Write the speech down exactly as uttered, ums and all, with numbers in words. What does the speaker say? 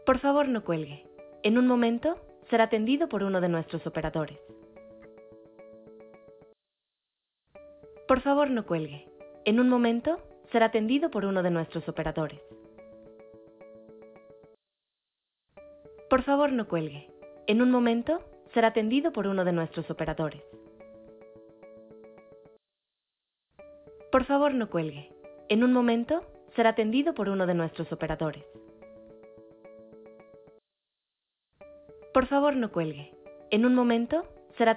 Por favor, no cuelgue. En un momento será atendido por uno de nuestros operadores. Por favor, no cuelgue. En un momento será atendido por uno de nuestros operadores. Por favor, no cuelgue. En un momento será atendido por uno de nuestros operadores. Por favor, no cuelgue. En un momento será atendido por uno de nuestros operadores. Por favor, no cuelgue. En un momento